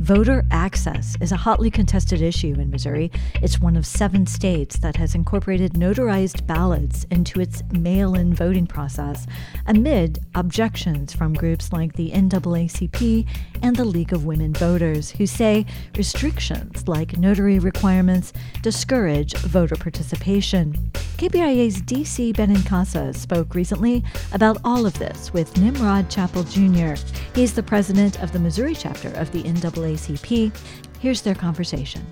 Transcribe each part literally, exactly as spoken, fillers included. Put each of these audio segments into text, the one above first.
Voter access is a hotly contested issue in Missouri. It's one of seven states that has incorporated notarized ballots into its mail-in voting process amid objections from groups like the N double A C P and the League of Women Voters, who say restrictions like notary requirements discourage voter participation. K B I A's D C Benincasa spoke recently about all of this with Nimrod Chappell Junior He's the president of the Missouri chapter of the N double A C P. Here's their conversation.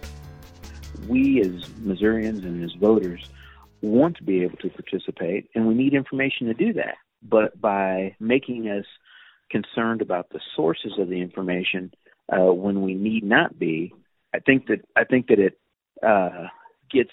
We as Missourians and as voters want to be able to participate, and we need information to do that. But by making us concerned about the sources of the information uh, when we need not be, I think that I think that it uh, gets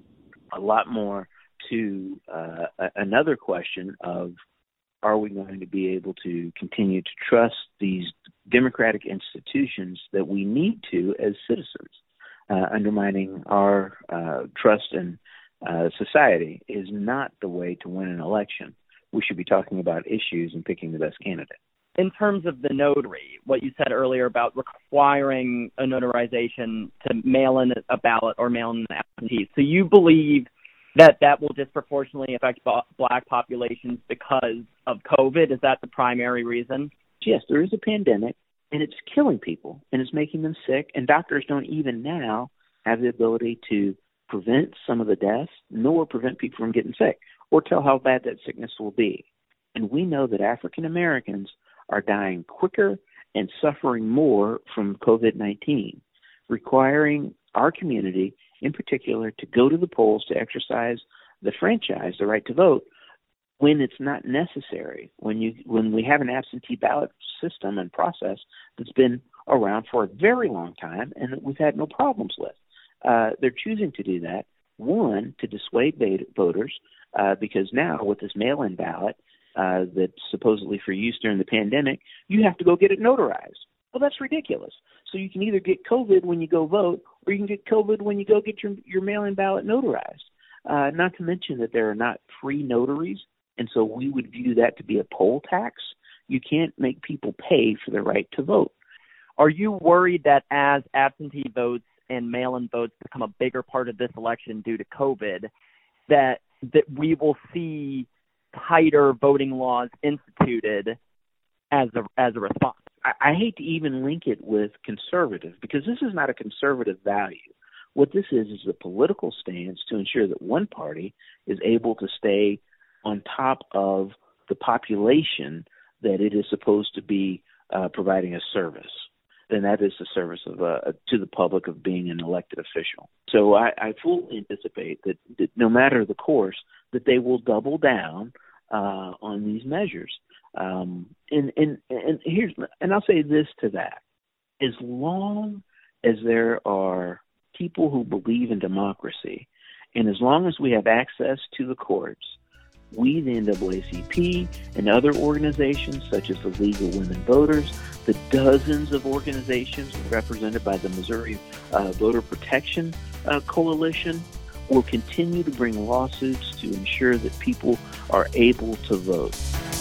a lot more to uh, another question of, are we going to be able to continue to trust these democratic institutions that we need to as citizens? Uh, undermining our uh, trust in uh, society is not the way to win an election. We should be talking about issues and picking the best candidate. In terms of the notary, what you said earlier about requiring a notarization to mail in a ballot or mail in an absentee, so you believe that that will disproportionately affect black populations because of COVID? Is that the primary reason? Yes, there is a pandemic, and it's killing people, and it's making them sick, and doctors don't even now have the ability to prevent some of the deaths, nor prevent people from getting sick, or tell how bad that sickness will be. And we know that African Americans are dying quicker and suffering more from COVID nineteen, requiring our community in particular to go to the polls to exercise the franchise, the right to vote, when it's not necessary, when you when we have an absentee ballot system and process that's been around for a very long time and that we've had no problems with. Uh, they're choosing to do that, one, to dissuade voters, uh, because now with this mail-in ballot uh, that's supposedly for use during the pandemic, you have to go get it notarized. Well, that's ridiculous. So you can either get COVID when you go vote, or you can get COVID when you go get your, your mail-in ballot notarized. Uh, not to mention that there are not free notaries, and so we would view that to be a poll tax. You can't make people pay for the right to vote. Are you worried that as absentee votes and mail-in votes become a bigger part of this election due to COVID, that that we will see tighter voting laws instituted as a as a response? I hate to even link it with conservative, because this is not a conservative value. What this is is a political stance to ensure that one party is able to stay on top of the population that it is supposed to be uh, providing a service. And that is the service of uh, to the public of being an elected official. So I, I fully anticipate that, that no matter the course, that they will double down uh, on these measures. Um, and, and, and here's, and I'll say this to that. As long as there are people who believe in democracy, and as long as we have access to the courts, we, the N double A C P, and other organizations such as the League of Women Voters, the dozens of organizations represented by the Missouri uh, Voter Protection uh, Coalition, will continue to bring lawsuits to ensure that people are able to vote.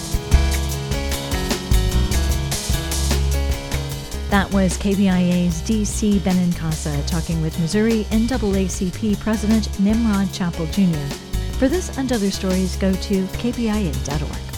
That was K B I A's D C Benincasa talking with Missouri N double A C P President Nimrod Chappell Junior For this and other stories, go to K B I A dot org.